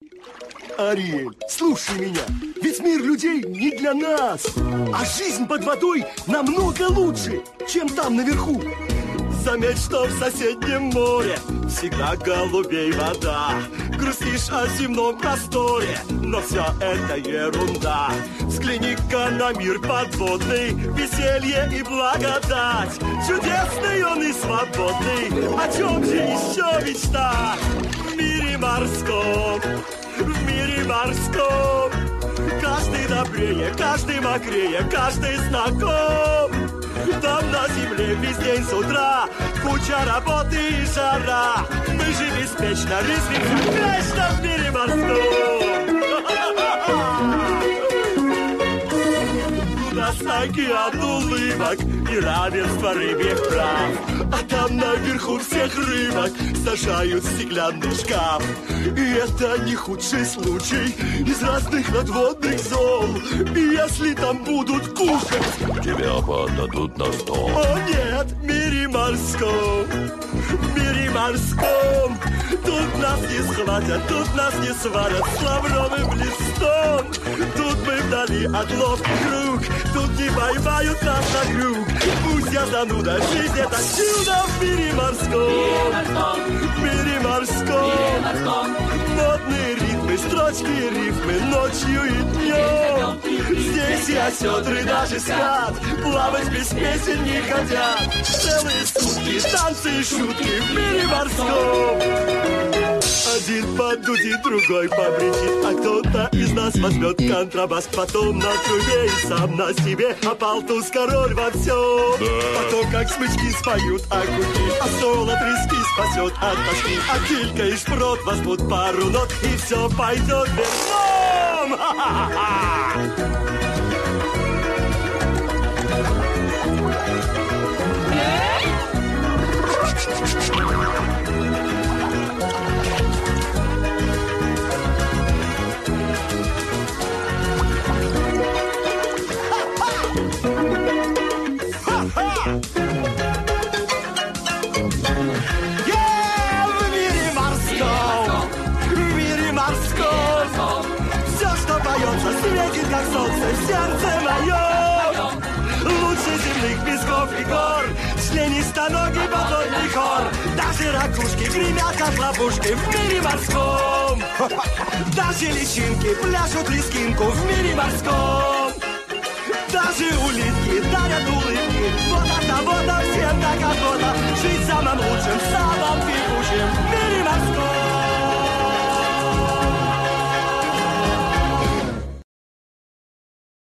Ариэль, слушай меня. Ведь мир людей не для нас. А жизнь под водой намного лучше, чем там наверху. Заметь, что в соседнем море всегда голубей вода. Грустишь о земном просторе, но все это ерунда. Взгляни-ка на мир подводный, веселье и благодать. Чудесный он и свободный, о чем же еще мечта? В мире морском, в мире морском. Каждый добрее, каждый мокрее, каждый знаком. Там на земле весь день с утра куча работы и жара. Мы же беспечно резвимся вечно в мире морском. У нас океан улыбок и равенство рыбьих прав. А там наверху всех рыбок сажают в стеклянный шкаф. И это не худший случай из разных надводных зон. И если там будут кушать, тебя подадут на стол. О нет, в мире морском, в мире морском. Тут нас не схватят, тут нас не сварят с лавровым листом. Тут мы вдали от ловких рук, тут не поймают нас на крюк. Пусть я зануда, жизнь это чудо в мире морском. В мире морском. Модные ритмы, строчки и рифмы ночью и днем. Здесь и осетры даже спят, плавать без песен не хотят. Целые сутки, танцы и шутки в мире морском. Один подудит, другой побричит, а кто-то из нас возьмет контрабас. Потом на трубе и сам на себе, а палтус король во всем. Потом как смычки споют окуньки, а соло трески спасет от тоски. А килька и шпрот возьмут пару нот, и все пойдет верхом. Светит, как солнце, в сердце моем. Лучше земных песков и гор, членистоногий подводный хор. Даже ракушки гремят, как ловушки в мире морском. Даже личинки пляшут лискинку в мире морском. Даже улитки дарят улыбки. Вот от того-то всем так охота жить самым лучшим, самым пекучим в мире